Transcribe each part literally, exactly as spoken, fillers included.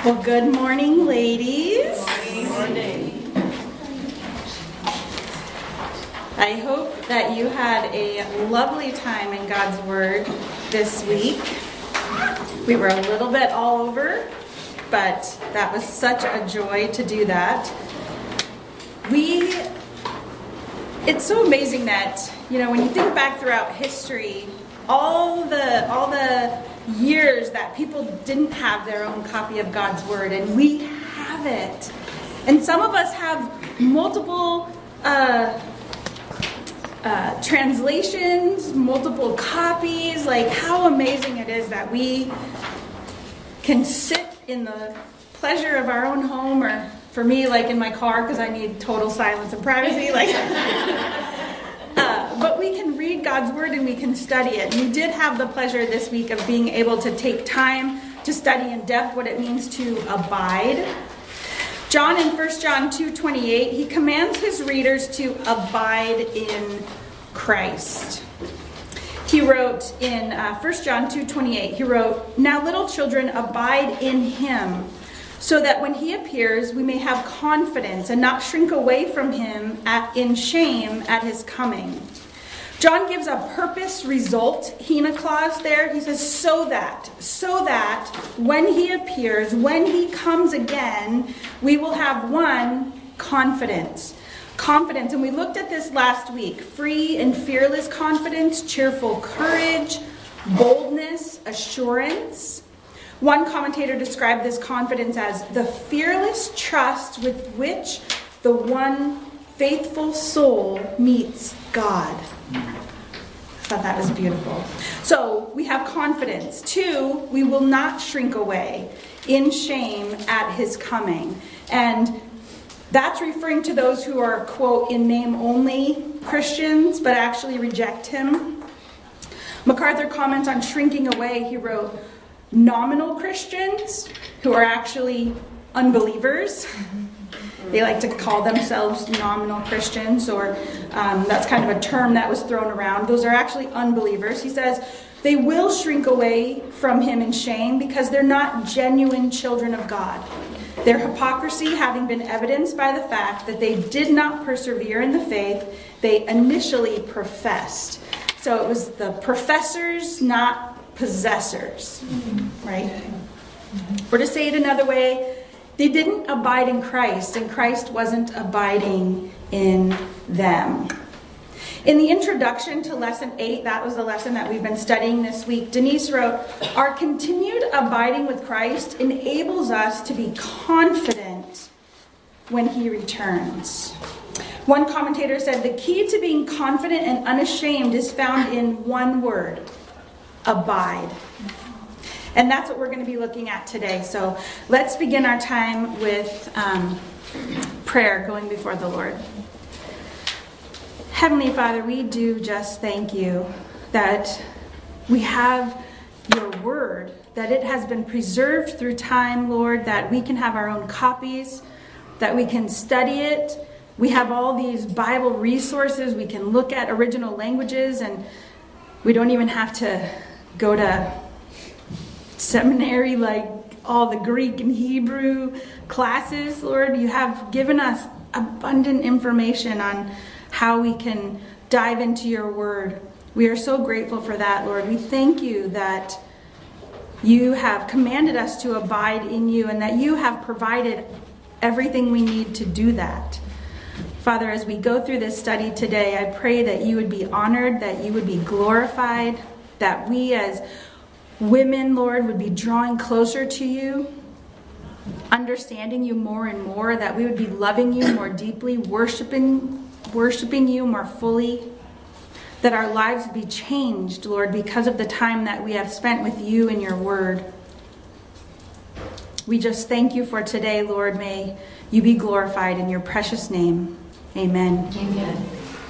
Well, good morning, ladies. Good morning. I hope that you had a lovely time in God's Word this week. We were a little bit all over, but that was such a joy to do that. We, it's so amazing that, you know, when you think back throughout history, all the all the years that people didn't have their own copy of God's Word, and we have it. And some of us have multiple uh, uh, translations, multiple copies. Like, how amazing it is that we can sit in the pleasure of our own home, or for me, like in my car, because I need total silence and privacy. Like, uh, but we can read God's Word and we can study it. We did have the pleasure this week of being able to take time to study in depth what it means to abide. John in First John two twenty-eight, he commands his readers to abide in Christ. He wrote in uh, First John two twenty-eight, he wrote, "Now little children, abide in him, so that when he appears, we may have confidence and not shrink away from him at, in shame at his coming." John gives a purpose result hina clause there. He says, so that, so that when he appears, when he comes again, we will have one, confidence. Confidence, and we looked at this last week. Free and fearless confidence, cheerful courage, boldness, assurance. One commentator described this confidence as the fearless trust with which the one faithful soul meets God. I thought that was beautiful. So we have confidence. Two, we will not shrink away in shame at his coming. And that's referring to those who are, quote, in name only Christians, but actually reject him. MacArthur comments on shrinking away. He wrote, nominal Christians who are actually unbelievers. They like to call themselves nominal Christians, or um, that's kind of a term that was thrown around. Those are actually unbelievers. He says they will shrink away from him in shame because they're not genuine children of God. Their hypocrisy having been evidenced by the fact that they did not persevere in the faith they initially professed. So it was the professors, not possessors, right? Or to say it another way, they didn't abide in Christ, and Christ wasn't abiding in them. In the introduction to lesson eight, that was the lesson that we've been studying this week, Denise wrote, our continued abiding with Christ enables us to be confident when he returns. One commentator said, the key to being confident and unashamed is found in one word, abide. And that's what we're going to be looking at today. So let's begin our time with um, prayer, going before the Lord. Heavenly Father, we do just thank you that we have your word, that it has been preserved through time, Lord, that we can have our own copies, that we can study it. We have all these Bible resources. We can look at original languages, and we don't even have to go to seminary like all the Greek and Hebrew classes. Lord, you have given us abundant information on how we can dive into your word. We are so grateful for that, Lord. We thank you that you have commanded us to abide in you, and that you have provided everything we need to do that. Father, as we go through this study today, I pray that you would be honored, that you would be glorified, that we as women, Lord, would be drawing closer to you, understanding you more and more, that we would be loving you more deeply, worshiping, worshiping you more fully, that our lives would be changed, Lord, because of the time that we have spent with you and your word. We just thank you for today, Lord. May you be glorified in your precious name. Amen. Amen.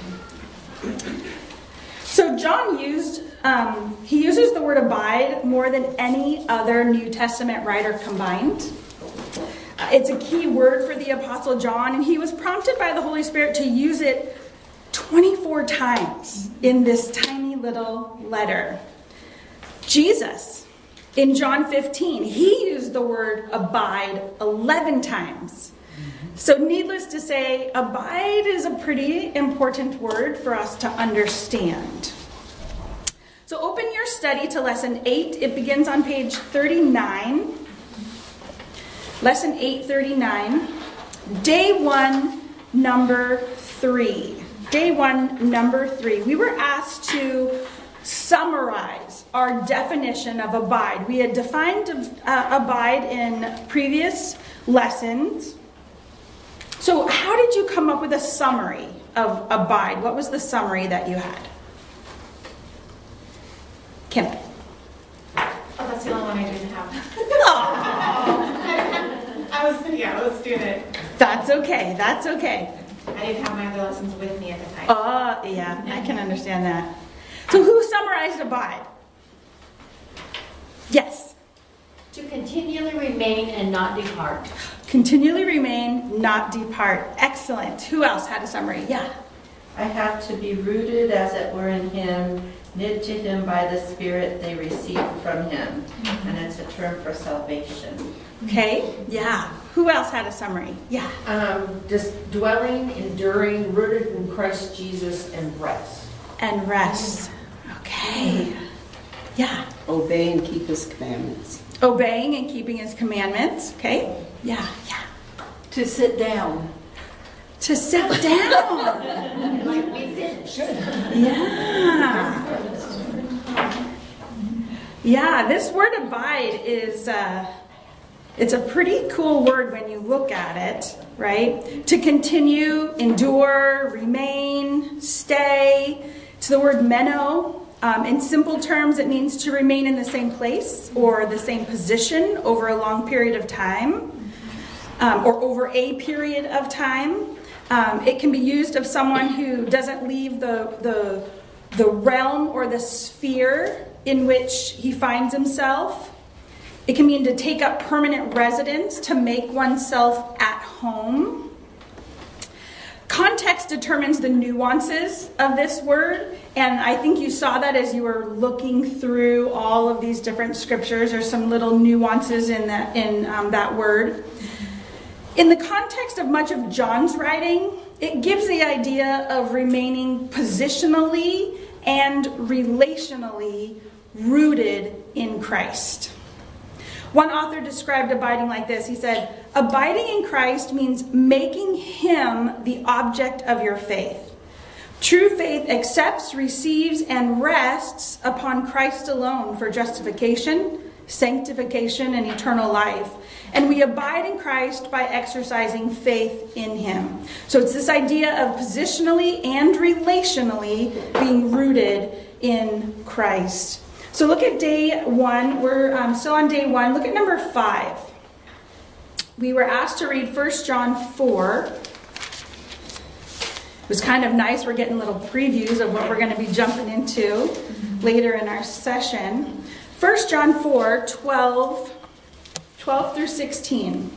So John used, um, he uses the word abide more than any other New Testament writer combined. Uh, it's a key word for the Apostle John, and he was prompted by the Holy Spirit to use it twenty-four times in this tiny little letter. Jesus In John fifteen, he used the word abide eleven times. So needless to say, abide is a pretty important word for us to understand. So open your study to lesson eight. It begins on page thirty-nine. Lesson eight thirty-nine. Day one, number three. Day one, number three. We were asked to summarize our definition of abide. We had defined uh, abide in previous lessons. So how did you come up with a summary of abide? What was the summary that you had? Kim. Oh, that's the only one I didn't have. I was, yeah, I was doing it. That's okay. That's okay. I didn't have my other lessons with me at the time. Oh, uh, yeah, I can understand that. So who summarized abide? Yes. To continually remain and not depart. Continually remain, not depart. Excellent. Who else had a summary? Yeah. I have to be rooted, as it were, in him, knit to him by the Spirit they receive from him. Mm-hmm. And it's a term for salvation. Okay, yeah. Who else had a summary? Yeah. Um, just dwelling, enduring, rooted in Christ Jesus, and rest. And rest. Okay. Yeah. Obey and keep his commandments. Obeying and keeping his commandments. Okay. Yeah, yeah. To sit down. To sit down. Like we did. Yeah. Yeah, this word abide is, uh, it's a pretty cool word when you look at it, right? To continue, endure, remain, stay. It's the word meno. Um, in simple terms, it means to remain in the same place or the same position over a long period of time, um, or over a period of time. Um, it can be used of someone who doesn't leave the, the, the realm or the sphere in which he finds himself. It can mean to take up permanent residence, to make oneself at home. Context determines the nuances of this word, and I think you saw that as you were looking through all of these different scriptures. There's some little nuances in that in um, that word. In the context of much of John's writing, it gives the idea of remaining positionally and relationally rooted in Christ. One author described abiding like this. He said, abiding in Christ means making him the object of your faith. True faith accepts, receives, and rests upon Christ alone for justification, sanctification, and eternal life. And we abide in Christ by exercising faith in him. So it's this idea of positionally and relationally being rooted in Christ. So look at day one. We're um, still on day one. Look at number five. We were asked to read First John four. It was kind of nice. We're getting little previews of what we're going to be jumping into mm-hmm. later in our session. First John four, twelve, twelve through sixteen.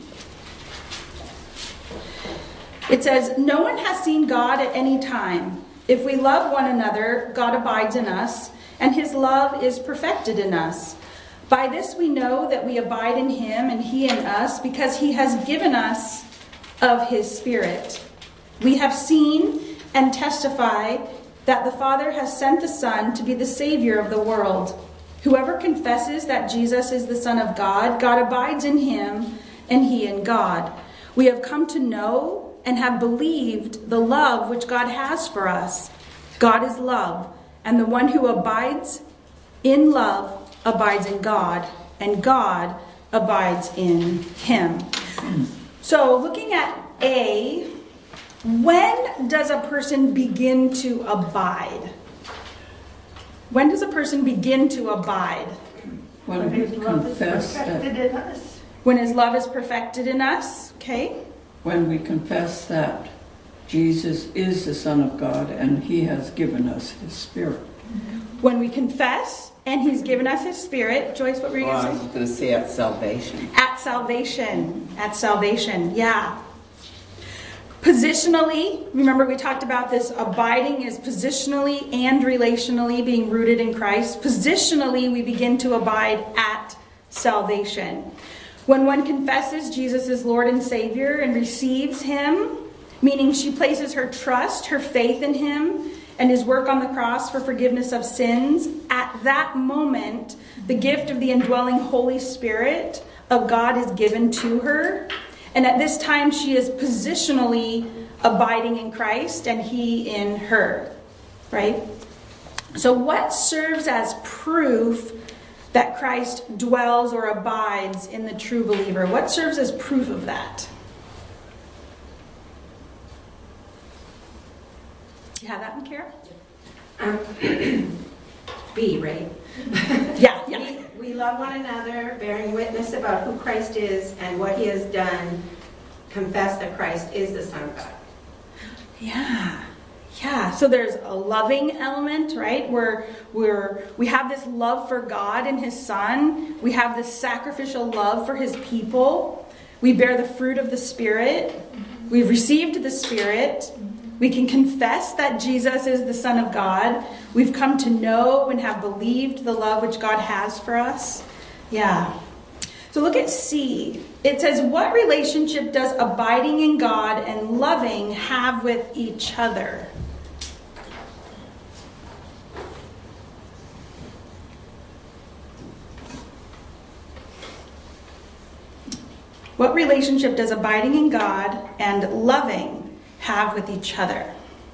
It says, no one has seen God at any time. If we love one another, God abides in us, and his love is perfected in us. By this we know that we abide in him and he in us, because he has given us of his Spirit. We have seen and testify that the Father has sent the Son to be the Savior of the world. Whoever confesses that Jesus is the Son of God, God abides in him and he in God. We have come to know and have believed the love which God has for us. God is love. And the one who abides in love abides in God, and God abides in him. So looking at A, when does a person begin to abide? When does a person begin to abide? When we confess that. When his love is perfected in us, okay? When we confess that Jesus is the Son of God and he has given us his Spirit. When we confess and he's given us his Spirit. Joyce, what were you well, going to say? I was going to say at salvation. At salvation. At salvation, yeah. Positionally, remember we talked about this, abiding is positionally and relationally being rooted in Christ. Positionally, we begin to abide at salvation. When one confesses Jesus as Lord and Savior and receives him, meaning she places her trust, her faith in him and his work on the cross for forgiveness of sins, at that moment, the gift of the indwelling Holy Spirit of God is given to her. And at this time, she is positionally abiding in Christ and he in her, right? So what serves as proof that Christ dwells or abides in the true believer? What serves as proof of that? You have that one, Kara? Um, B, right? Yeah, yeah. We, we love one another, bearing witness about who Christ is and what he has done, confess that Christ is the Son of God. Yeah. Yeah. So there's a loving element, right? Where we're we have this love for God and his Son. We have this sacrificial love for his people. We bear the fruit of the Spirit. We've received the Spirit. We can confess that Jesus is the Son of God. We've come to know and have believed the love which God has for us. Yeah. So look at C. It says, what relationship does abiding in God and loving have with each other? What relationship does abiding in God and loving have with each other?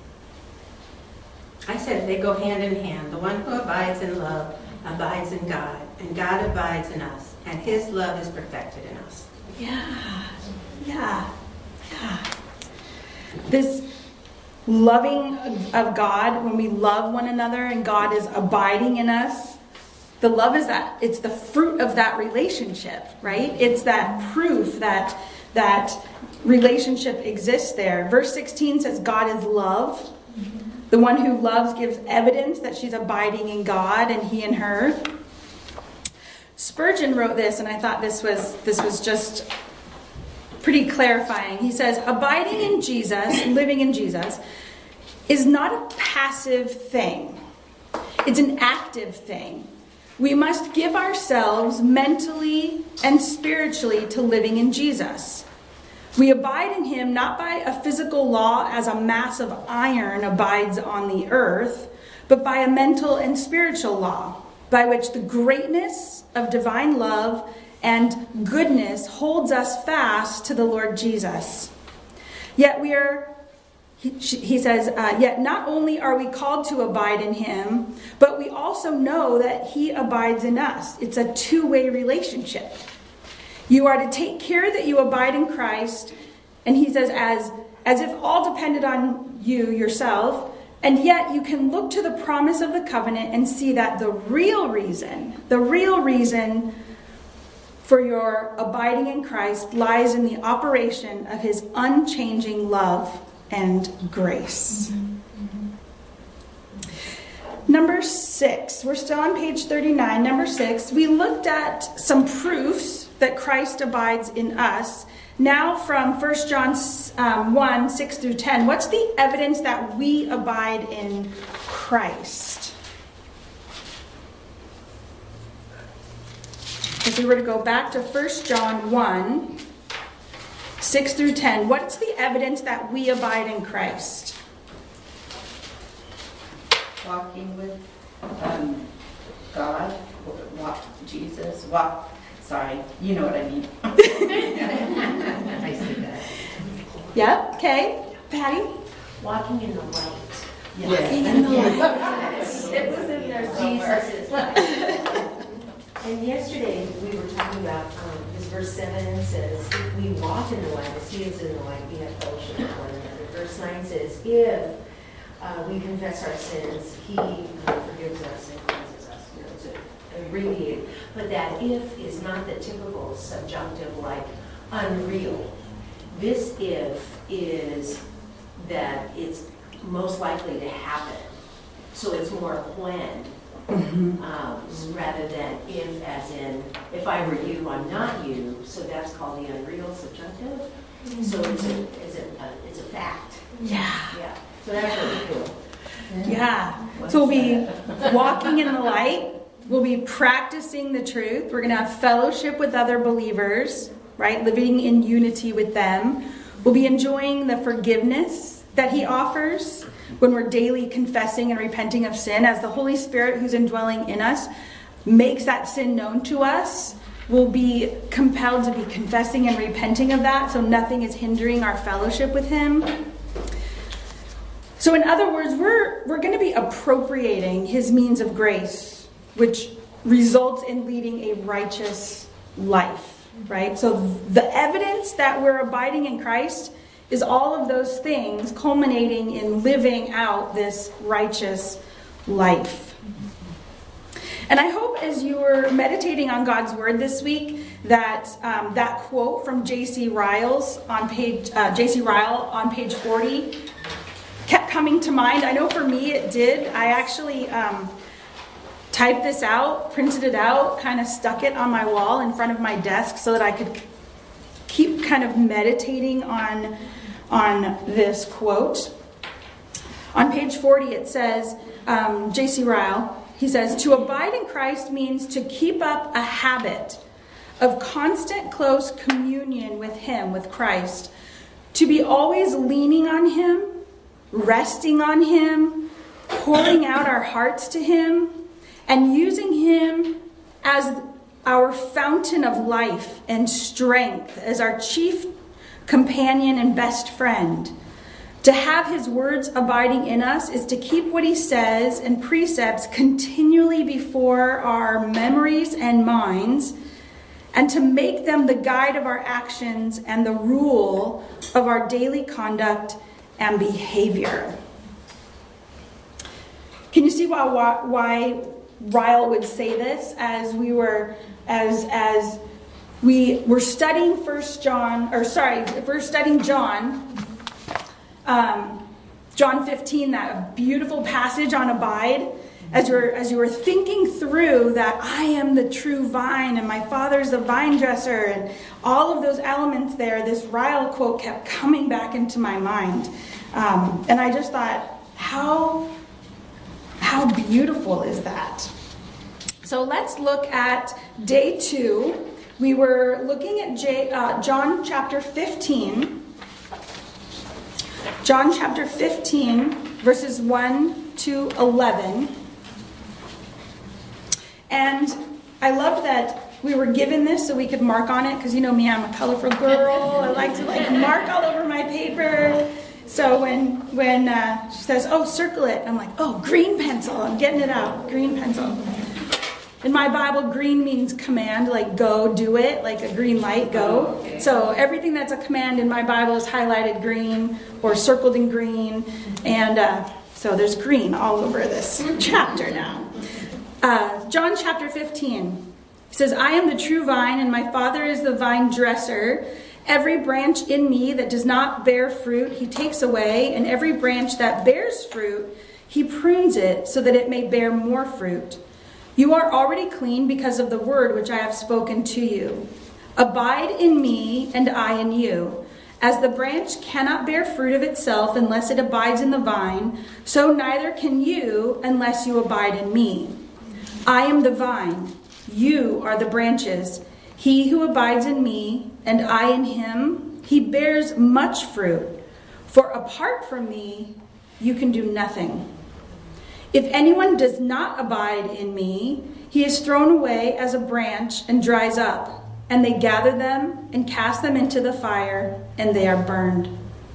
I said they go hand in hand. The one who abides in love abides in God, and God abides in us, and his love is perfected in us. Yeah, yeah, yeah. This loving of God, when we love one another and God is abiding in us, the love is that, it's the fruit of that relationship, right? It's that proof that that relationship exists there. Verse sixteen says God is love. The one who loves gives evidence that she's abiding in God and he in her. Spurgeon wrote this, and I thought this was this was just pretty clarifying. He says, abiding in Jesus, living in Jesus, is not a passive thing. It's an active thing. We must give ourselves mentally and spiritually to living in Jesus. We abide in him not by a physical law as a mass of iron abides on the earth, but by a mental and spiritual law, by which the greatness of divine love and goodness holds us fast to the Lord Jesus. Yet we are, he, he says, uh, yet not only are we called to abide in him, but we also know that he abides in us. It's a two-way relationship. You are to take care that you abide in Christ, and he says, as, as if all depended on you yourself, and yet you can look to the promise of the covenant and see that the real reason, the real reason for your abiding in Christ lies in the operation of his unchanging love and grace. Mm-hmm. Number six, we're still on page thirty-nine. Number six, we looked at some proofs that Christ abides in us. Now from First John um, one, six through ten, what's the evidence that we abide in Christ? If we were to go back to First John one, six through ten, what's the evidence that we abide in Christ? Walking with um, God, walk Jesus, walk. Sorry, you know what I mean. I see that. Yep. Okay. Patty? Walking in the light. Yes. Walking in the light. Yes. It was in there somewhere. And yesterday we were talking about, um, this verse seven says, if we walk in the light as he is in the light, we have fellowship with one another. Verse nine says, if uh, we confess our sins, he uh, forgives us and cleanses us. You know, it's a, abbreviated. But that if is not the typical subjunctive like unreal. This if is that it's most likely to happen. So it's more when. Mm-hmm. um, rather than if as in, if I were you, I'm not you. So that's called the unreal subjunctive. Mm-hmm. So it's a, it's, a, uh, it's a fact. Yeah. Yeah. So that's really cool. Yeah. So we'll be walking in the light. We'll be practicing the truth. We're going to have fellowship with other believers, right? Living in unity with them. We'll be enjoying the forgiveness that he offers when we're daily confessing and repenting of sin. As the Holy Spirit who's indwelling in us makes that sin known to us, we'll be compelled to be confessing and repenting of that, so nothing is hindering our fellowship with him. So in other words, we're we're going to be appropriating his means of grace, which results in leading a righteous life, right? So the evidence that we're abiding in Christ is all of those things culminating in living out this righteous life. And I hope as you were meditating on God's word this week that um, that quote from J C Ryle's on page uh, J C Ryle on page forty kept coming to mind. I know for me it did. I actually um, typed this out, printed it out, kind of stuck it on my wall in front of my desk so that I could keep kind of meditating on on this quote. On page forty it says, um, J C Ryle, he says, to abide in Christ means to keep up a habit of constant close communion with him, with Christ. To be always leaning on him, resting on him, pouring out our hearts to him, and using him as our fountain of life and strength, as our chief companion and best friend. To have his words abiding in us is to keep what he says and precepts continually before our memories and minds, and to make them the guide of our actions and the rule of our daily conduct and behavior. Can you see why, why, why Ryle would say this as we were as as we were studying First John, or sorry, if we're studying John. Um, John fifteen, that beautiful passage on abide, as you're as you were thinking through that I am the true vine and my Father's the vine dresser, and all of those elements there, this Ryle quote kept coming back into my mind, um, and I just thought, how how beautiful is that? So let's look at day two. We were looking at J, uh, John chapter fifteen. John chapter fifteen, verses one to eleven. And I love that we were given this so we could mark on it, because you know me, I'm a colorful girl. I like to like mark all over my paper. So when when uh, she says, oh, circle it, I'm like, oh, green pencil. I'm getting it out. Green pencil. In my Bible, green means command, like go, do it, like a green light, go. Oh, okay. So everything that's a command in my Bible is highlighted green or circled in green. And uh, so there's green all over this chapter now. Uh, John chapter fifteen says, I am the true vine and my Father is the vine dresser. Every branch in me that does not bear fruit, he takes away. And every branch that bears fruit, he prunes it so that it may bear more fruit. You are already clean because of the word which I have spoken to you. Abide in me and I in you. As the branch cannot bear fruit of itself unless it abides in the vine, so neither can you unless you abide in me. I am the vine, you are the branches. He who abides in me and I in him, he bears much fruit. For apart from me, you can do nothing. If anyone does not abide in me, he is thrown away as a branch and dries up, and they gather them and cast them into the fire, and they are burned.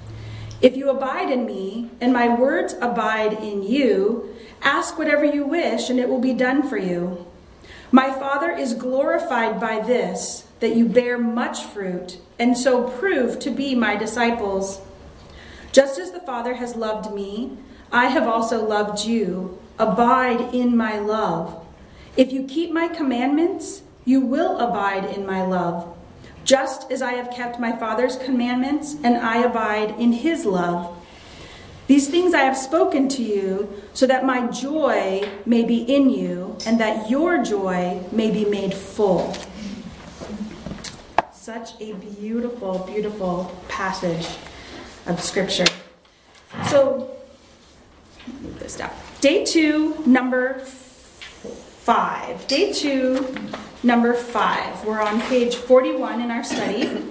If you abide in me, and my words abide in you, ask whatever you wish, and it will be done for you. My Father is glorified by this, that you bear much fruit, and so prove to be my disciples. Just as the Father has loved me, I have also loved you. Abide in my love. If you keep my commandments, you will abide in my love, just as I have kept my Father's commandments, and I abide in his love. These things I have spoken to you, so that my joy may be in you, and that your joy may be made full. Such a beautiful, beautiful passage of Scripture. So, move this down. Day two, number five. Day two, number five. We're on page forty-one in our study.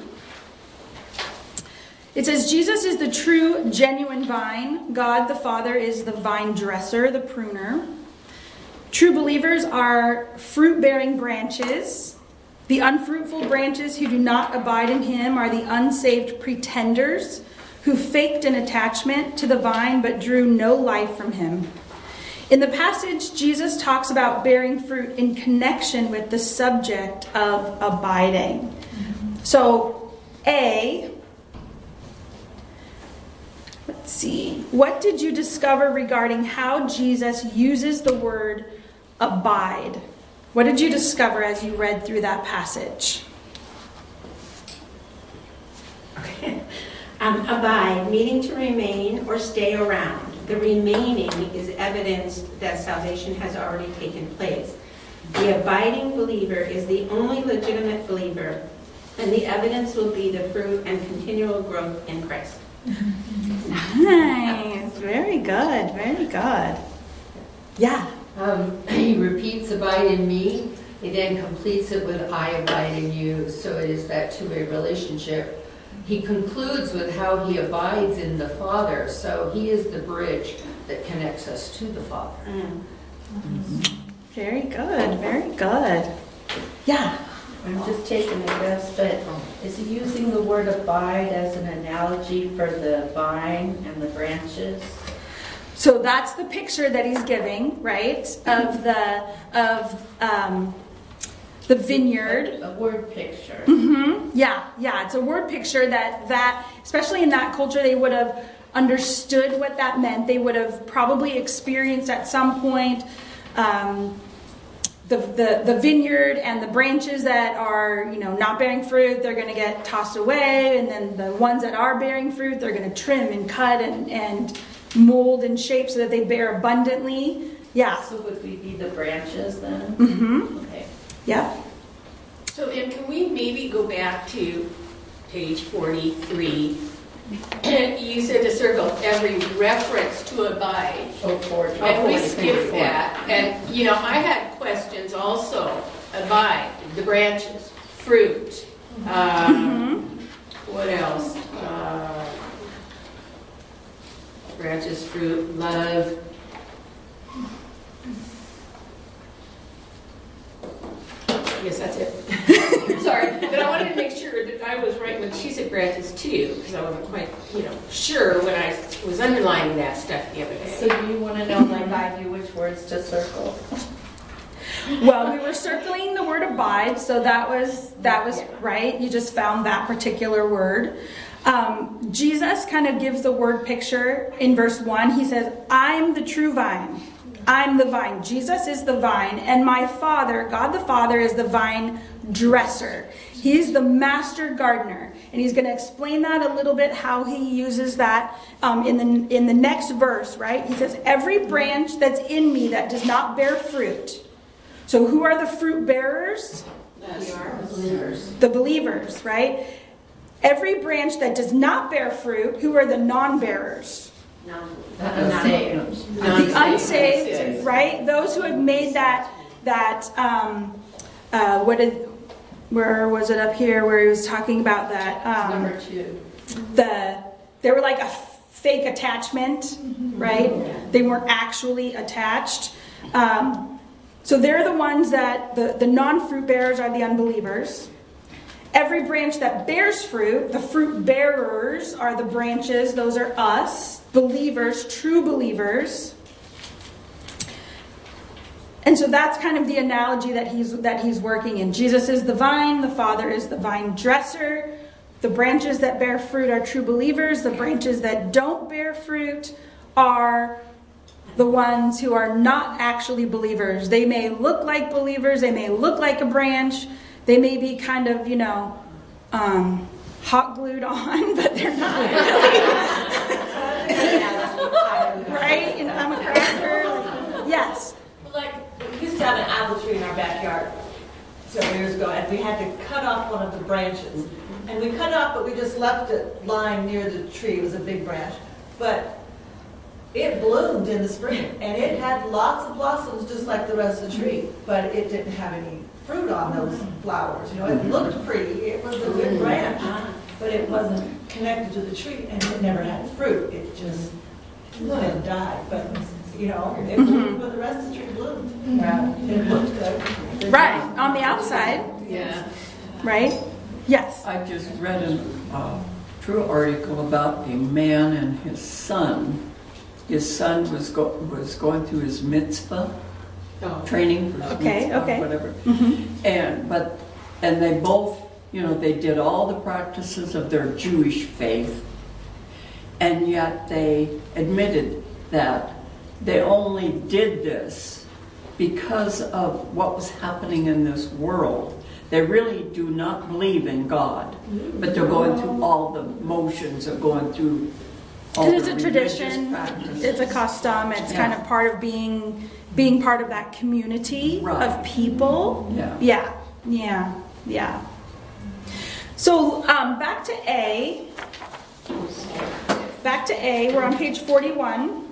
It says, Jesus is the true, genuine vine. God the Father is the vine dresser, the pruner. True believers are fruit-bearing branches. The unfruitful branches who do not abide in him are the unsaved pretenders who faked an attachment to the vine but drew no life from him. In the passage, Jesus talks about bearing fruit in connection with the subject of abiding. Mm-hmm. So, A, let's see. What did you discover regarding how Jesus uses the word abide? What did you discover as you read through that passage? Okay. Um, abide, meaning to remain or stay around. The remaining is evidence that salvation has already taken place. The abiding believer is the only legitimate believer, and the evidence will be the fruit and continual growth in Christ. Nice. Very good. Very good. Yeah. Um, he repeats abide in me. He then completes it with I abide in you. So it is that two-way relationship. He concludes with how he abides in the Father. So he is the bridge that connects us to the Father. Mm. Mm-hmm. Very good. Very good. Yeah. I'm just taking a guess, but is he using the word abide as an analogy for the vine and the branches? So that's the picture that he's giving, right? Of the of um, the vineyard. A, a word picture. Mm-hmm. Yeah, yeah. It's a word picture that that, especially in that culture, they would have understood what that meant. They would have probably experienced at some point um, the, the the vineyard and the branches that are, you know, not bearing fruit. They're going to get tossed away, and then the ones that are bearing fruit, they're going to trim and cut and and mold and shape so that they bear abundantly. Yeah. So would we be the branches then? Mm-hmm. Okay. Yeah. So then can we maybe go back to page forty-three? You said to circle every reference to abide. Oh, forty. And we Oh, forty, skipped forty. that. And, you know, I had questions also. Abide, the branches, fruit. Um, what else? Uh, branches, fruit, love. Yes, that's it. Sorry, but I wanted to make sure that I was right when she said branches too, because I wasn't quite, you know, sure when I was underlining that stuff the other day. So do you want to know, like I do, which words to circle? Well, we were circling the word abide, so that was that was right. You just found that particular word. Um, Jesus kind of gives the word picture in verse one. He says, "I'm the true vine. I'm the vine." Jesus is the vine, and my Father, God the Father, is the vine dresser. He's the master gardener, and he's going to explain that a little bit, how he uses that um, in the in the next verse. Right? He says, "Every branch that's in me that does not bear fruit." So, who are the fruit bearers? We are. Believers. The believers, right? Every branch that does not bear fruit, who are the non-bearers? Unsaved. The unsaved, right? Those who have made that, that um, uh, what did, where was it up here where he was talking about that? Um, Number two. The, they were like a fake attachment, right? They weren't actually attached. Um, so they're the ones that, the, the non-fruit bearers are the unbelievers. Every branch that bears fruit, the fruit bearers are the branches. Those are us, believers, true believers. And so that's kind of the analogy that he's that he's working in. Jesus is the vine, the Father is the vine dresser. The branches that bear fruit are true believers. The branches that don't bear fruit are the ones who are not actually believers. They may look like believers. They may look like a branch. They may be kind of, you know, um, hot glued on, but they're not really. Right? You know, I'm a cracker. Yes. Like, we used to have an apple tree in our backyard several years ago, and we had to cut off one of the branches. And we cut it off, but we just left it lying near the tree. It was a big branch. But it bloomed in the spring, and it had lots of blossoms just like the rest of the tree, but it didn't have any fruit on those flowers. You know, it looked pretty, it was a good branch, but it wasn't connected to the tree, and it never had fruit. It just then died. But you know, it bloomed, but the rest of the tree bloomed. Yeah. It looked good. Right, on the outside, Yeah. right? Yes. I just read a uh, true article about a man and his son. His son was go- was going through his mitzvah Oh. training for his Okay, mitzvah, okay. whatever. Mm-hmm. And but and they both, you know, they did all the practices of their Jewish faith, and yet they admitted that they only did this because of what was happening in this world. They really do not believe in God, but they're going through all the motions of going through all Because the it's a religious tradition, practices. it's a custom, it's Yeah. kind of part of being being part of that community Right. of people. Yeah. Yeah, yeah, yeah. So um, back to A. Back to A, we're on page forty-one.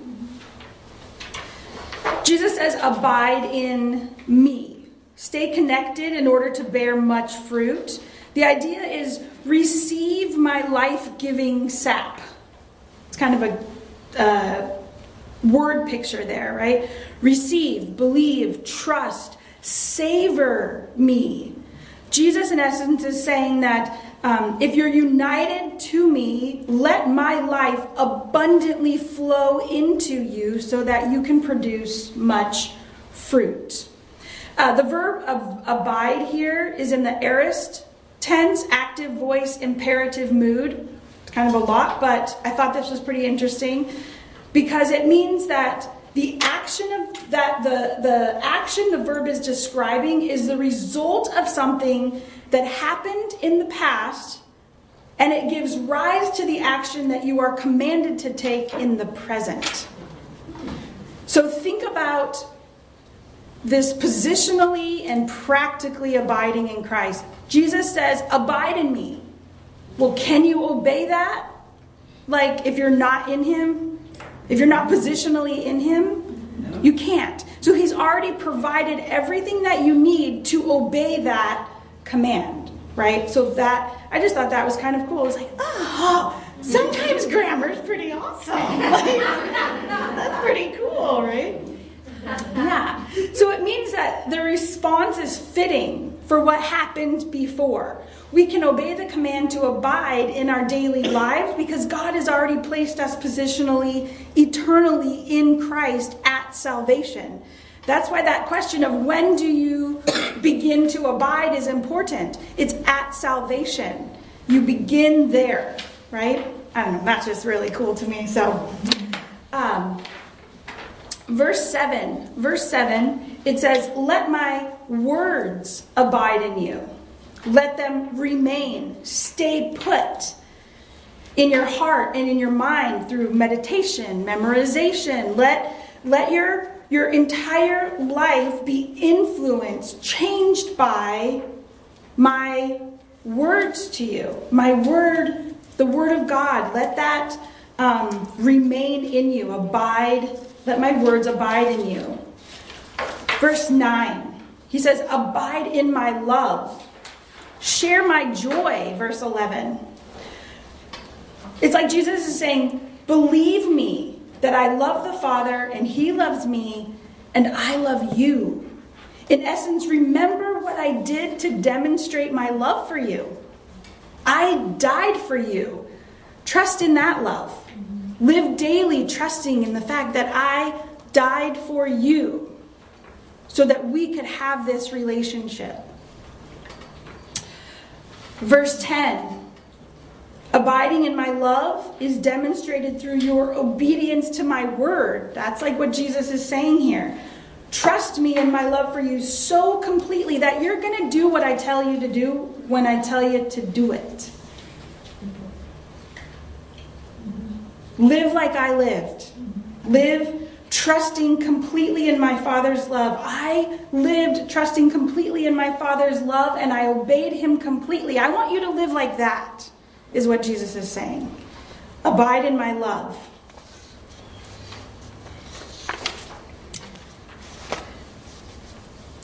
Jesus says, abide in me. Stay connected in order to bear much fruit. The idea is receive my life-giving sap. It's kind of a uh, word picture there, right? Receive, believe, trust, savor me. Jesus, in essence, is saying that um, if you're united to me, let my life abundantly flow into you so that you can produce much fruit. Uh, the verb of abide here is in the aorist tense, active voice, imperative mood. It's kind of a lot, but I thought this was pretty interesting because it means that the action of that the, the action the verb is describing is the result of something that happened in the past, and it gives rise to the action that you are commanded to take in the present. So think about this positionally and practically abiding in Christ. Jesus says, abide in me. Well, can you obey that? Like, if you're not in him, if you're not positionally in him, no. You can't. So he's already provided everything that you need to obey that command, right? So that, I just thought that was kind of cool. It's like, oh, sometimes grammar's pretty awesome. Like, that's pretty cool, right? Yeah. So it means that the response is fitting for what happened before. We can obey the command to abide in our daily lives because God has already placed us positionally, eternally in Christ at salvation. That's why that question of when do you begin to abide is important. It's at salvation. You begin there, right? I don't know. That's just really cool to me. So, um, verse seven. Verse seven, it says, let my words abide in you. Let them remain, stay put in your heart and in your mind through meditation, memorization. Let, let your, your entire life be influenced, changed by my words to you. My word, the word of God. Let that um, remain in you, abide. Let my words abide in you. Verse nine, he says, abide in my love. Share my joy, verse eleven. It's like Jesus is saying, believe me that I love the Father and he loves me and I love you. In essence, remember what I did to demonstrate my love for you. I died for you. Trust in that love. Live daily trusting in the fact that I died for you so that we could have this relationship. Verse ten, abiding in my love is demonstrated through your obedience to my word. That's like what Jesus is saying here. Trust me in my love for you so completely that you're going to do what I tell you to do when I tell you to do it. Live like I lived. Live trusting completely in my Father's love. I lived trusting completely in my Father's love and I obeyed him completely. I want you to live like that, is what Jesus is saying. Abide in my love.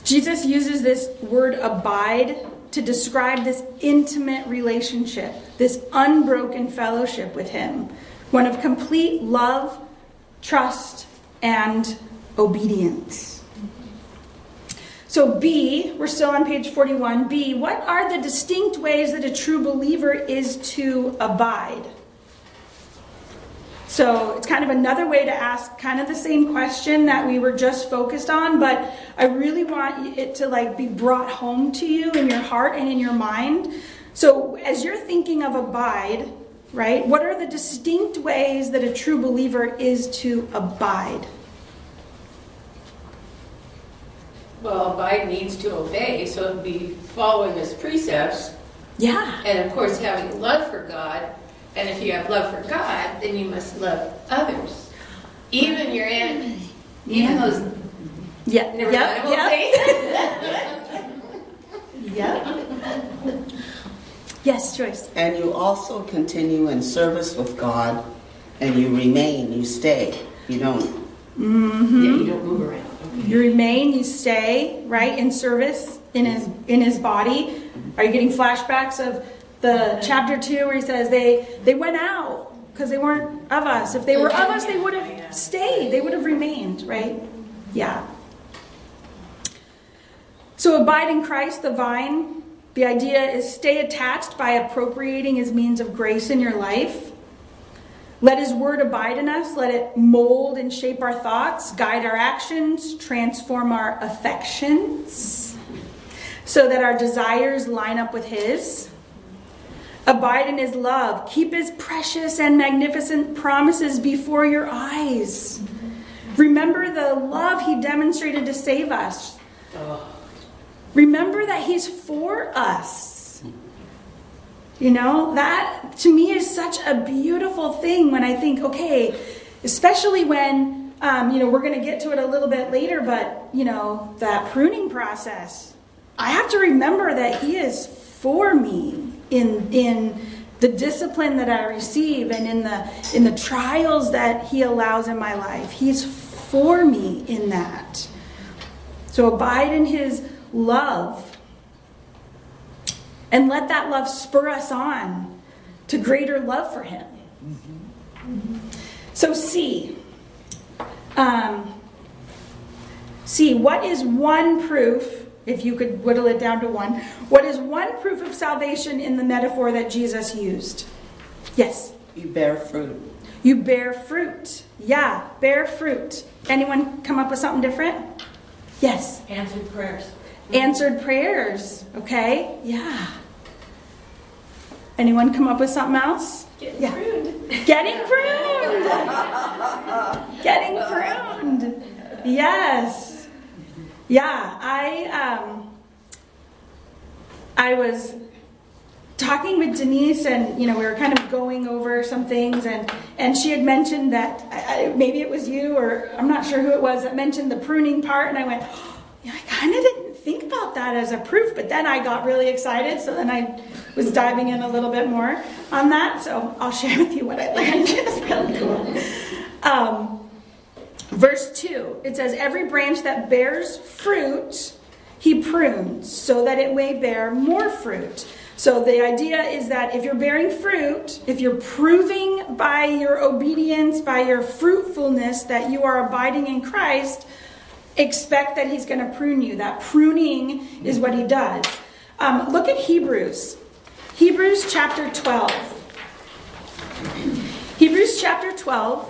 Jesus uses this word abide to describe this intimate relationship, this unbroken fellowship with him, one of complete love, trust, and obedience. So B, we're still on page forty-one. B, what are the distinct ways that a true believer is to abide? So it's kind of another way to ask kind of the same question that we were just focused on, but I really want it to like be brought home to you in your heart and in your mind. So as you're thinking of abide, right, what are the distinct ways that a true believer is to abide? Well, abide means to obey, so it would be following his precepts. Yeah. And of course, having love for God. And if you have love for God, then you must love others. Even your enemies. Even Yeah. those... Yeah. Never Yep. mind, I won't Yep. say. Yep. Yes, Joyce. And you also continue in service with God, and you remain, you stay, you don't. Mm-hmm. Yeah, you don't move around. Okay. You remain, you stay, right, in service in his in his body. Are you getting flashbacks of the chapter two where he says they they went out because they weren't of us? If they were of us, they would have stayed. They would have remained, right? Yeah. So abide in Christ, the vine. The idea is stay attached by appropriating his means of grace in your life. Let his word abide in us. Let it mold and shape our thoughts, guide our actions, transform our affections, so that our desires line up with his. Abide in his love. Keep his precious and magnificent promises before your eyes. Remember the love he demonstrated to save us. Remember that he's for us. You know, that to me is such a beautiful thing when I think, okay, especially when, um, you know, we're going to get to it a little bit later, but, you know, that pruning process, I have to remember that he is for me in in the discipline that I receive and in the in the trials that he allows in my life. He's for me in that. So abide in his love. And let that love spur us on to greater love for him. Mm-hmm. So C. Um, C, what is one proof, if you could whittle it down to one, what is one proof of salvation in the metaphor that Jesus used? Yes? You bear fruit. You bear fruit. Yeah, bear fruit. Anyone come up with something different? Yes? Answered prayers. Answered prayers. Okay, yeah. Anyone come up with something else? Getting Yeah. pruned. Getting pruned. Getting pruned. Yes. Yeah, I um I was talking with Denise, and you know we were kind of going over some things, and and she had mentioned that I, I, maybe it was you, or I'm not sure who it was, that mentioned the pruning part, and I went, oh, yeah, I kind of didn't think about that as a proof, but then I got really excited, so then I was diving in a little bit more on that. So I'll share with you what I learned. It's really cool. Um, verse two, it says, every branch that bears fruit, he prunes so that it may bear more fruit. So the idea is that if you're bearing fruit, if you're proving by your obedience, by your fruitfulness that you are abiding in Christ, expect that he's going to prune you. That pruning is what he does. Um, look at Hebrews. Hebrews chapter twelve. Hebrews chapter twelve,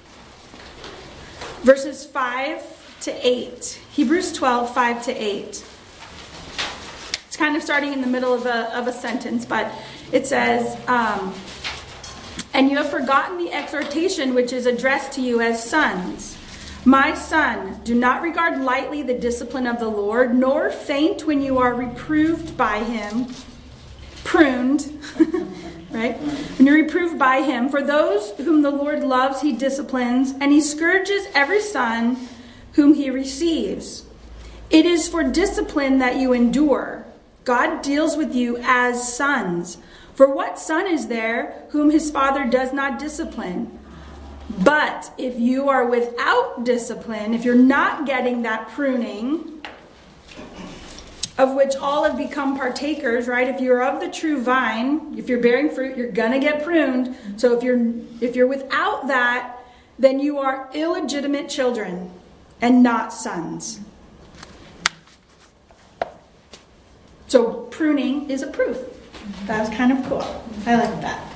verses five to eight. Hebrews twelve, five to eight. It's kind of starting in the middle of a, of a sentence, but it says, um, and you have forgotten the exhortation which is addressed to you as sons. My son, do not regard lightly the discipline of the Lord, nor faint when you are reproved by him, pruned, right? When you're reproved by him, for those whom the Lord loves, he disciplines, and he scourges every son whom he receives. It is for discipline that you endure. God deals with you as sons. For what son is there whom his father does not discipline? But if you are without discipline, if you're not getting that pruning, of which all have become partakers, right? If you're of the true vine, if you're bearing fruit, you're gonna get pruned. So if you're if you're without that, then you are illegitimate children and not sons. So pruning is a proof. That's kind of cool. I like that.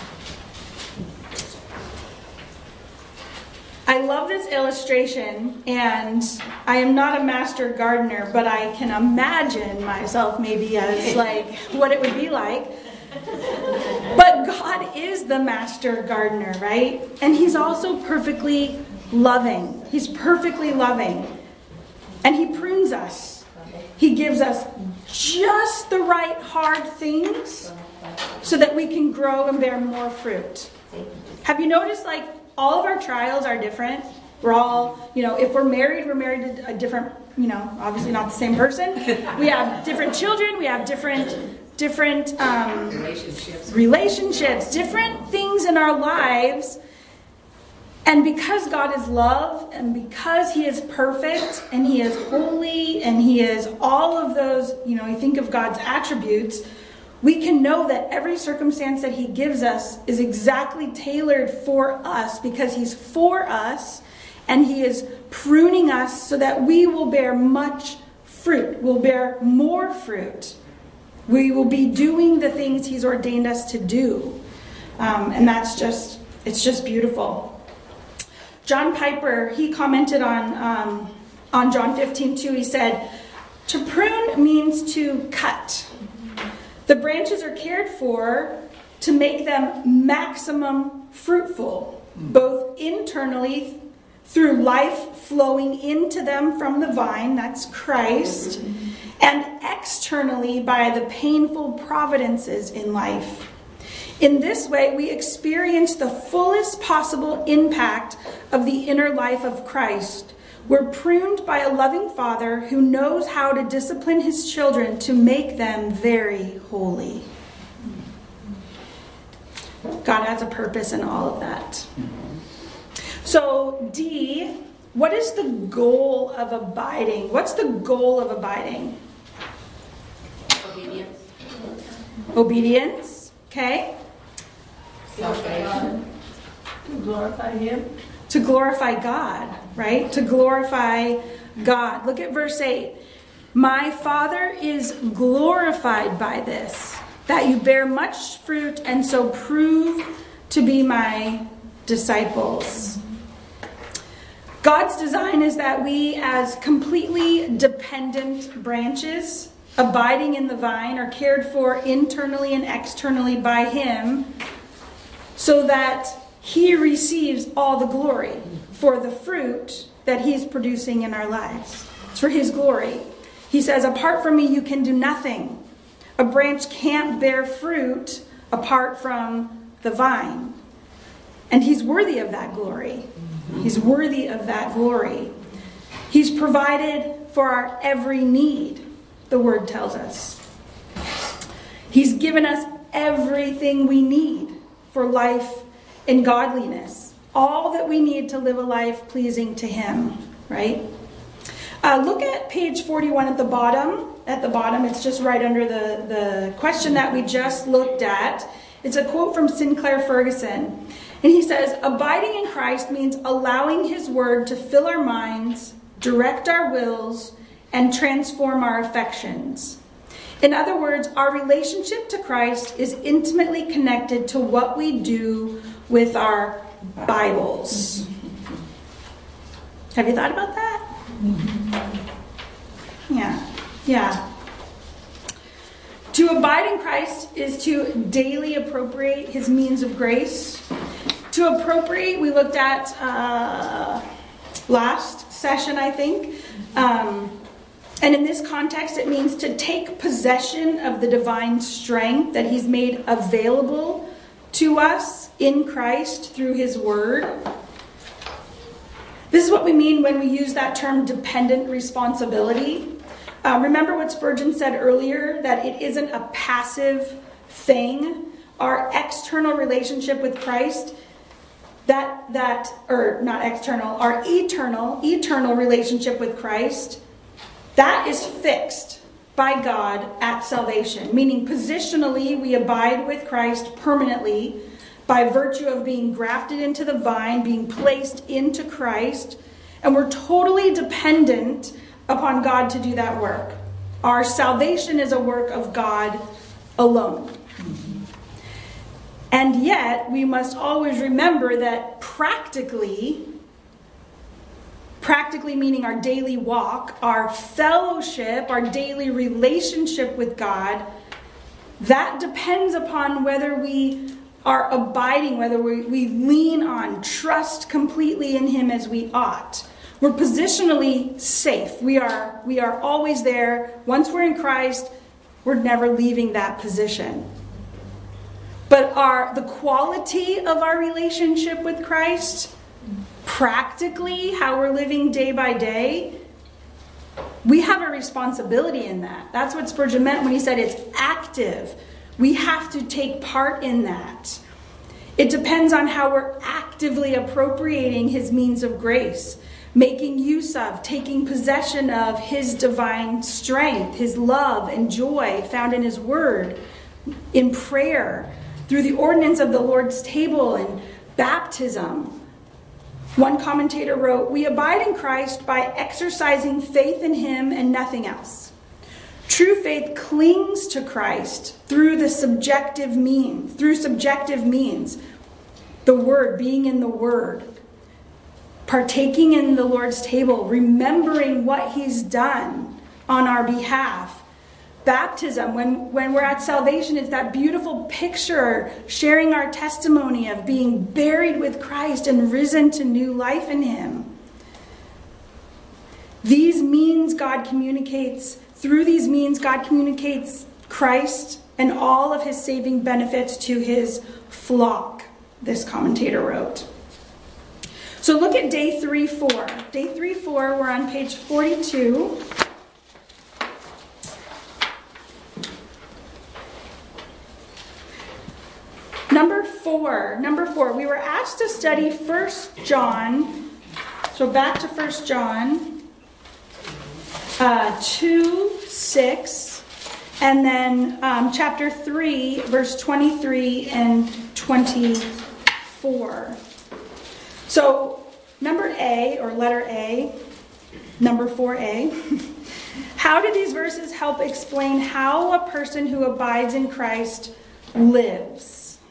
I love this illustration, and I am not a master gardener, but I can imagine myself maybe as like what it would be like. But God is the master gardener, right? And he's also perfectly loving. He's perfectly loving. And he prunes us. He gives us just the right hard things so that we can grow and bear more fruit. Have you noticed, like, all of our trials are different? We're all, you know, if we're married, we're married to a different, you know, obviously not the same person. We have different children. We have different, different um, relationships. relationships, different things in our lives. And because God is love, and because he is perfect, and he is holy, and he is all of those, you know, you think of God's attributes, we can know that every circumstance that he gives us is exactly tailored for us because he's for us, and he is pruning us so that we will bear much fruit. We'll bear more fruit. We will be doing the things he's ordained us to do. Um, and that's just, it's just beautiful. John Piper, he commented on, um, on John fifteen two. He said, to prune means to cut. The branches are cared for to make them maximum fruitful, both internally through life flowing into them from the vine, that's Christ, and externally by the painful providences in life. In this way, we experience the fullest possible impact of the inner life of Christ. We're pruned by a loving Father who knows how to discipline his children to make them very holy. God has a purpose in all of that. So, D, what is the goal of abiding? What's the goal of abiding? Obedience. Obedience, okay. Salvation. To glorify him. To glorify God, right? To glorify God. Look at verse eight. My Father is glorified by this, that you bear much fruit and so prove to be my disciples. God's design is that we, as completely dependent branches, abiding in the vine, are cared for internally and externally by him, so that he receives all the glory for the fruit that he's producing in our lives. It's for his glory. He says, apart from me, you can do nothing. A branch can't bear fruit apart from the vine. And he's worthy of that glory. He's worthy of that glory. He's provided for our every need, the word tells us. He's given us everything we need for life in godliness, all that we need to live a life pleasing to him, right? Uh, look at page forty-one at the bottom. At the bottom, it's just right under the, the question that we just looked at. It's a quote from Sinclair Ferguson. And he says, abiding in Christ means allowing his word to fill our minds, direct our wills, and transform our affections. In other words, our relationship to Christ is intimately connected to what we do with our Bibles. Have you thought about that? Yeah, yeah. To abide in Christ is to daily appropriate his means of grace. To appropriate, we looked at uh, last session, I think. Um, and in this context, it means to take possession of the divine strength that he's made available to us in Christ through his word. This is what we mean when we use that term dependent responsibility. Uh, remember what Spurgeon said earlier, that it isn't a passive thing. Our external relationship with Christ, that, that, or not external, our eternal, eternal relationship with Christ, that is fixed. by God at salvation, meaning positionally we abide with Christ permanently by virtue of being grafted into the vine, being placed into Christ, and we're totally dependent upon God to do that work. Our salvation is a work of God alone. And yet, we must always remember that practically, practically meaning our daily walk, our fellowship, our daily relationship with God, that depends upon whether we are abiding, whether we, we lean on, trust completely in Him as we ought. We're positionally safe. We are, we are always there. Once we're in Christ, we're never leaving that position. But our the quality of our relationship with Christ, practically how we're living day by day, we have a responsibility in that. That's what Spurgeon meant when he said it's active. We have to take part in that. It depends on how we're actively appropriating His means of grace, making use of, taking possession of His divine strength, His love and joy found in His word, in prayer, through the ordinance of the Lord's table and baptism. One commentator wrote, "We abide in Christ by exercising faith in Him and nothing else. True faith clings to Christ through the subjective means, through subjective means, the Word, being in the Word, partaking in the Lord's table, remembering what He's done on our behalf. Baptism, when, when we're at salvation, it's that beautiful picture, sharing our testimony of being buried with Christ and risen to new life in Him. These means God communicates, through these means God communicates Christ and all of His saving benefits to His flock," this commentator wrote. So look at day three, four. Day three, four, we're on page forty-two. Number four, number four, we were asked to study First John. So back to First John uh, two, six, and then um, chapter three, verse twenty-three and twenty-four. So number A, or letter A, number four A, how do these verses help explain how a person who abides in Christ lives?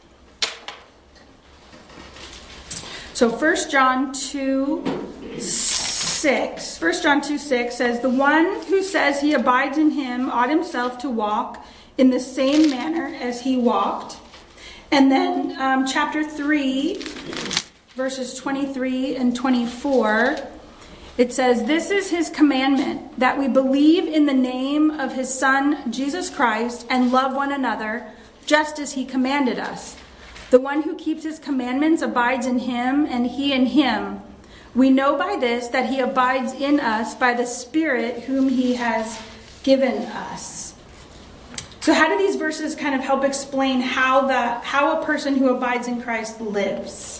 So First John two, six. First John two, six says, "The one who says he abides in Him ought himself to walk in the same manner as He walked." And then um, chapter three, verses twenty-three and twenty-four, it says, "This is His commandment, that we believe in the name of His Son, Jesus Christ, and love one another, just as He commanded us. The one who keeps His commandments abides in Him, and He in him. We know by this that He abides in us by the Spirit whom He has given us." So how do these verses kind of help explain how the how a person who abides in Christ lives?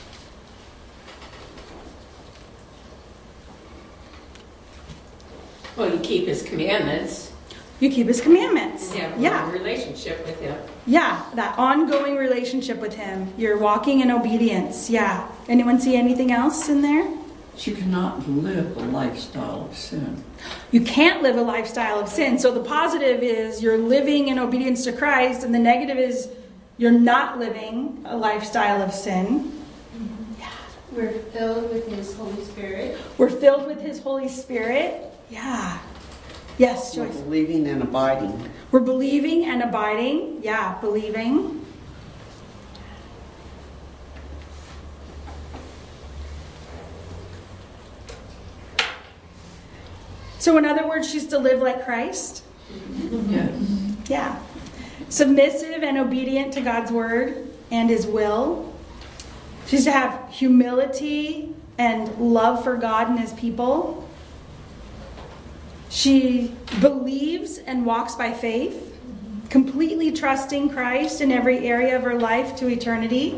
Well, you keep His commandments. You keep His commandments. Yeah, Yeah. a relationship with Him. Yeah, that ongoing relationship with Him. You're walking in obedience. Yeah. Anyone see anything else in there? You cannot live a lifestyle of sin. You can't live a lifestyle of sin. So the positive is you're living in obedience to Christ, and the negative is you're not living a lifestyle of sin. Yeah. We're filled with His Holy Spirit. We're filled with His Holy Spirit. Yeah. Yes, We're Joyce. believing and abiding. We're believing and abiding. Yeah, believing. So in other words, she's to live like Christ. Yes. Yeah. Submissive and obedient to God's word and His will. She's to have humility and love for God and His people. She believes and walks by faith, completely trusting Christ in every area of her life to eternity.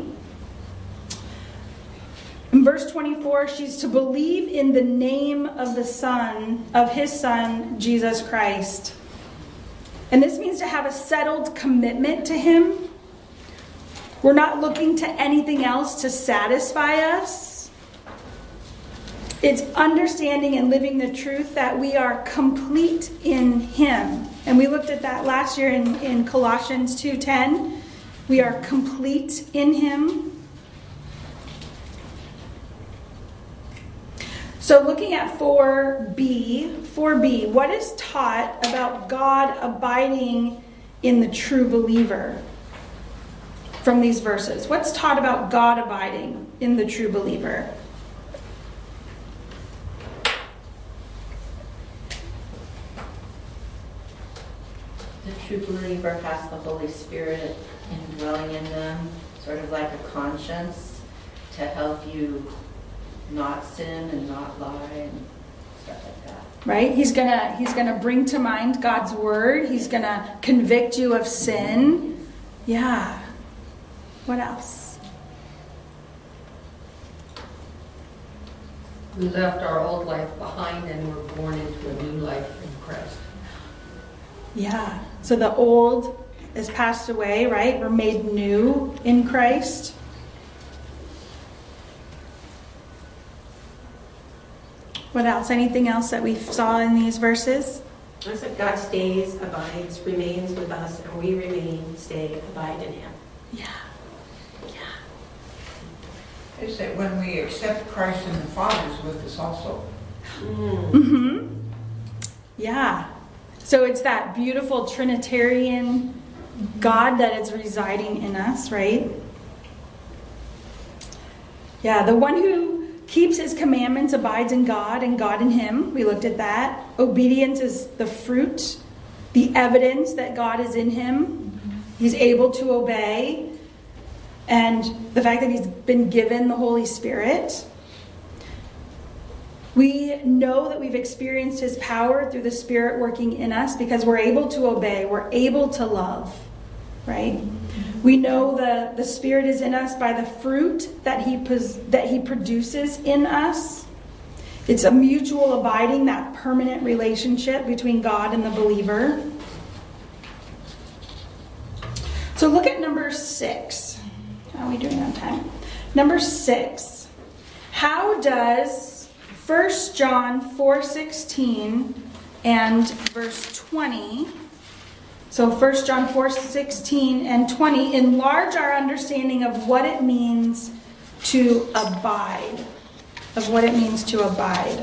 In verse twenty-four, she's to believe in the name of the Son, of His Son, Jesus Christ. And this means to have a settled commitment to Him. We're not looking to anything else to satisfy us. It's understanding and living the truth that we are complete in Him. And we looked at that last year in, in Colossians two ten. We are complete in Him. So looking at four B, four B, what is taught about God abiding in the true believer from these verses? What's taught about God abiding in the true believer? The true believer has the Holy Spirit indwelling in them, sort of like a conscience to help you not sin and not lie and stuff like that. Right? He's gonna he's gonna bring to mind God's word. He's gonna convict you of sin. Yeah. What else? We left our old life behind and were born into a new life in Christ. Yeah. So the old is passed away, right? We're made new in Christ. What else? Anything else that we saw in these verses? I said God stays, abides, remains with us, and we remain, stay, abide in Him. Yeah. Is that when we accept Christ and the Father is with us also. Mm-hmm. Yeah. So it's that beautiful Trinitarian God that is residing in us, right? Yeah, the one who keeps His commandments abides in God and God in him. We looked at that. Obedience is the fruit, the evidence that God is in him. He's able to obey. And the fact that he's been given the Holy Spirit. We know that we've experienced His power through the Spirit working in us because we're able to obey. We're able to love, right? We know the, the Spirit is in us by the fruit that he, pos, that he produces in us. It's a mutual abiding, that permanent relationship between God and the believer. So look at number six. How are we doing on time? Number six. How does First John four sixteen and verse twenty, so First John four sixteen and twenty, enlarge our understanding of what it means to abide, of what it means to abide.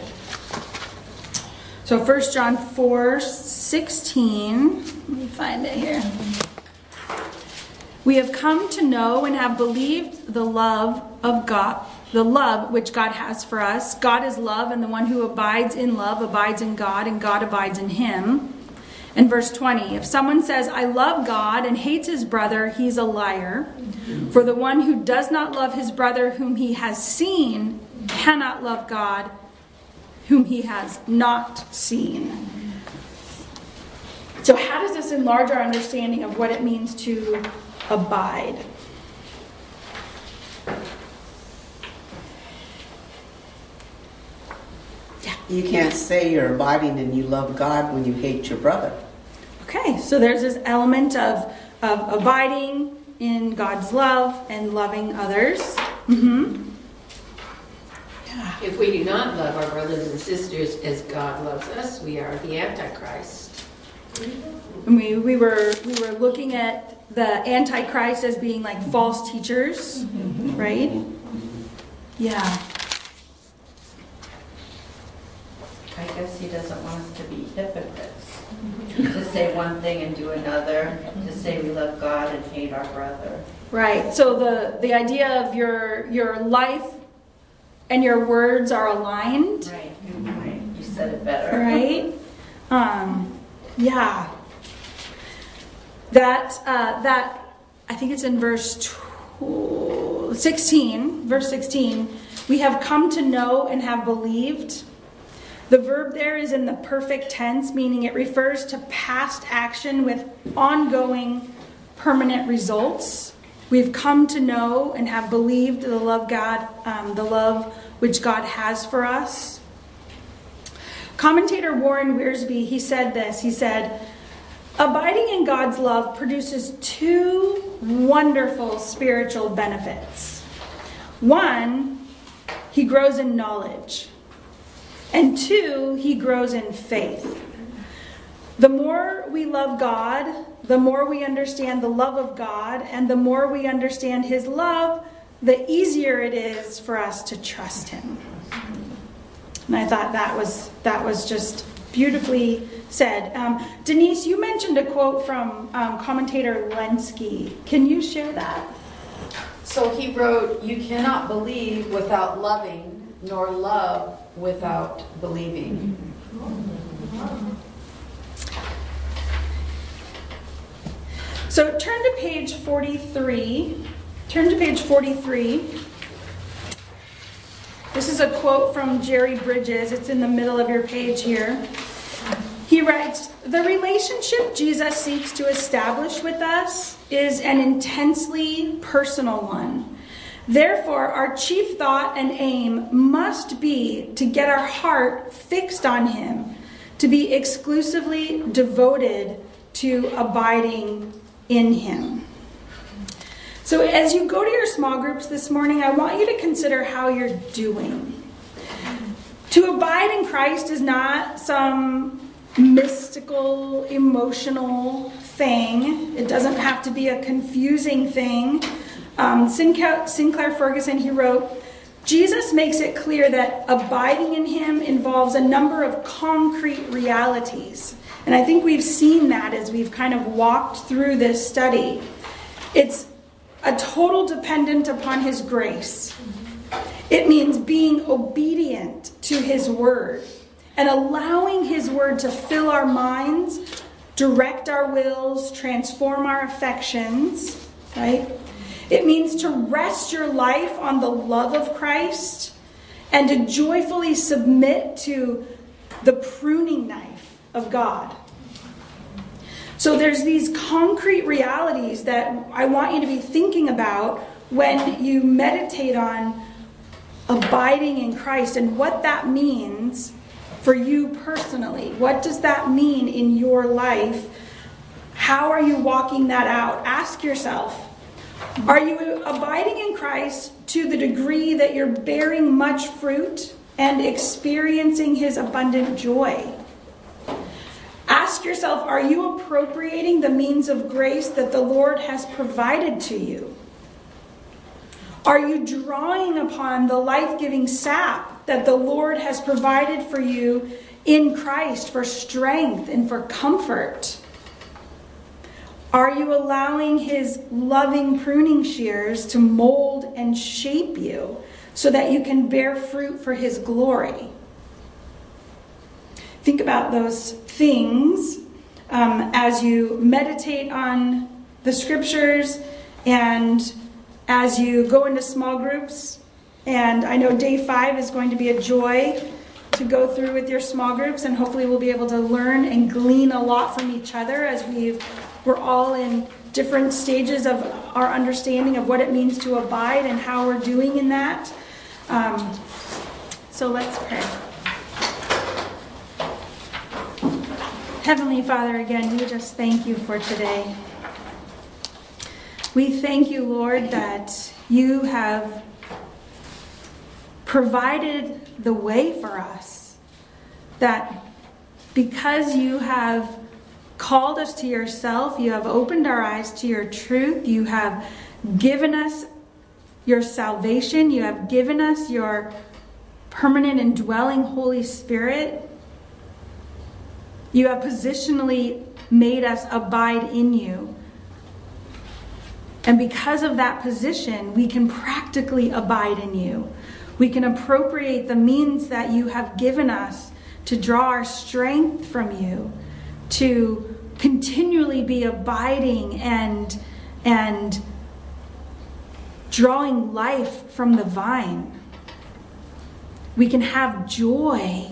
So First John four sixteen, let me find it here. We have come to know and have believed the love of God, the love which God has for us. God is love, and the one who abides in love abides in God, and God abides in him. And verse twenty, if someone says, I love God and hates his brother, he's a liar. For the one who does not love his brother whom he has seen cannot love God whom he has not seen. So how does this enlarge our understanding of what it means to abide? Yeah. You can't say you're abiding and you love God when you hate your brother. Okay, so there's this element of, of abiding in God's love and loving others. Mm-hmm. Yeah. If we do not love our brothers and sisters as God loves us, we are the Antichrist. And we, we were we were looking at the Antichrist as being like false teachers, right? Yeah. I guess he doesn't want us to be hypocrites. To say one thing and do another. To say we love God and hate our brother. Right. So the, the idea of your your life and your words are aligned. Right. Right. You said it better. Right. Um. Yeah. That uh, that I think it's in verse sixteen. Verse sixteen. We have come to know and have believed. The verb there is in the perfect tense, meaning it refers to past action with ongoing permanent results. We've come to know and have believed the love God, um, the love which God has for us. Commentator Warren Wiersbe, he said this. He said, Abiding in God's love produces two wonderful spiritual benefits. One, he grows in knowledge. And two, he grows in faith. The more we love God, the more we understand the love of God, and the more we understand his love, the easier it is for us to trust him. And I thought that was that was just beautifully said. Um, Denise, you mentioned a quote from um, commentator Lenski. Can you share that? So he wrote, "You cannot believe without loving, nor love without believing." So turn to page forty-three. Turn to page forty-three. This is a quote from Jerry Bridges. It's in the middle of your page here. He writes, "The relationship Jesus seeks to establish with us is an intensely personal one. Therefore, our chief thought and aim must be to get our heart fixed on him, to be exclusively devoted to abiding in him." So as you go to your small groups this morning, I want you to consider how you're doing. To abide in Christ is not some mystical, emotional thing. It doesn't have to be a confusing thing. Um, Sinclair, Sinclair Ferguson, he wrote, "Jesus makes it clear that abiding in him involves a number of concrete realities." And I think we've seen that as we've kind of walked through this study. It's a total dependent upon his grace. It means being obedient to his word and allowing his word to fill our minds, direct our wills, transform our affections, right? It means to rest your life on the love of Christ and to joyfully submit to the pruning knife of God. So there's these concrete realities that I want you to be thinking about when you meditate on abiding in Christ and what that means for you personally. What does that mean in your life? How are you walking that out? Ask yourself, are you abiding in Christ to the degree that you're bearing much fruit and experiencing his abundant joy? Ask yourself, are you appropriating the means of grace that the Lord has provided to you? Are you drawing upon the life-giving sap that the Lord has provided for you in Christ for strength and for comfort? Are you allowing his loving pruning shears to mold and shape you so that you can bear fruit for his glory? Think about those things um, as you meditate on the scriptures and as you go into small groups. And I know day five is going to be a joy to go through with your small groups, and hopefully we'll be able to learn and glean a lot from each other as we've, we're all in different stages of our understanding of what it means to abide and how we're doing in that. Um, so let's pray. Heavenly Father, again, we just thank you for today. We thank you, Lord, that you have provided the way for us. That because you have called us to yourself, you have opened our eyes to your truth, you have given us your salvation, you have given us your permanent indwelling Holy Spirit. You have positionally made us abide in you. And because of that position, we can practically abide in you. We can appropriate the means that you have given us to draw our strength from you, to continually be abiding and, and drawing life from the vine. We can have joy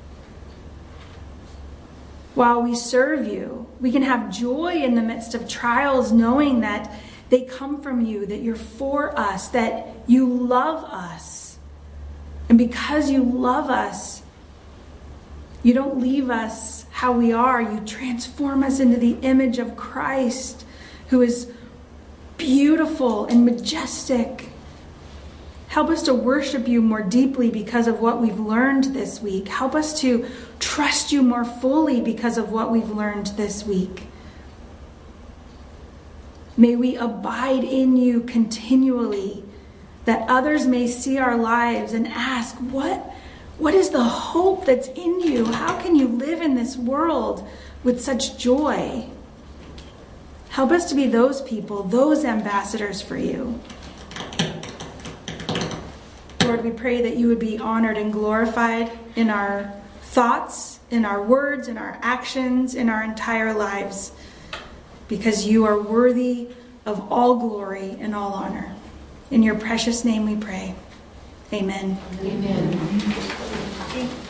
while we serve you. We can have joy in the midst of trials, knowing that they come from you, that you're for us, that you love us. And because you love us, you don't leave us how we are. You transform us into the image of Christ, who is beautiful and majestic. Help us to worship you more deeply because of what we've learned this week. Help us to trust you more fully because of what we've learned this week. May we abide in you continually, that others may see our lives and ask, what, what is the hope that's in you? How can you live in this world with such joy? Help us to be those people, those ambassadors for you. Lord, we pray that you would be honored and glorified in our thoughts, in our words, in our actions, in our entire lives, because you are worthy of all glory and all honor. In your precious name we pray. Amen. Amen.